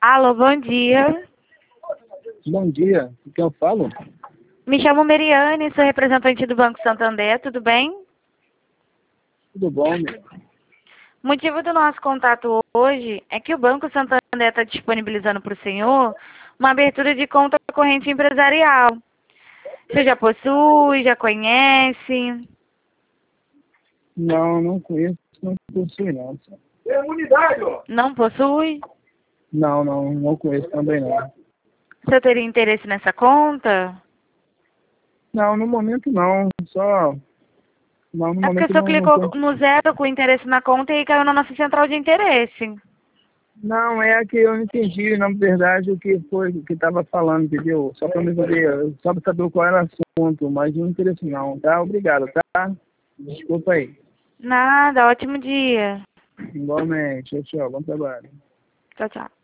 Alô, bom dia. Bom dia, com quem eu falo? Me chamo Meriane, sou representante do Banco Santander, tudo bem? Tudo bom, meu? O motivo do nosso contato hoje é que o Banco Santander está disponibilizando para o senhor uma abertura de conta corrente empresarial. Você já possui, já conhece? Não, não conheço, não possui não. Não possui? Não conheço também não. Você teria interesse nessa conta? Não, no momento não, só... Não, no É porque o momento senhor não clicou tô... no zero com interesse na conta e caiu na nossa central de interesse. Não, é que eu não entendi, na verdade, o que foi, o que estava falando, entendeu? Só para me saber, só para saber qual era o assunto, mas não interessa não, tá? Obrigado, tá? Desculpa aí. Nada, ótimo dia. Igualmente, tchau, tchau, bom trabalho. Tchau, tchau.